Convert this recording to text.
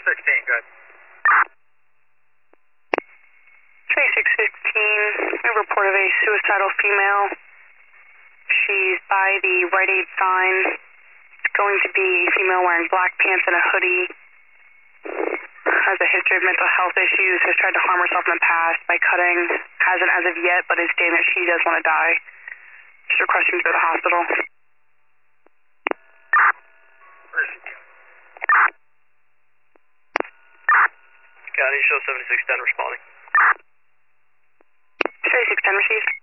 16, good. 2616, we report of a suicidal female. She's by the Rite Aid sign. It's going to be a female wearing black pants and a hoodie. Has a history of mental health issues, has tried to harm herself in the past by cutting. Hasn't as of yet, but is stating that she does want to die. She's requesting to go to the hospital. County, show 7610 responding. 7610 received.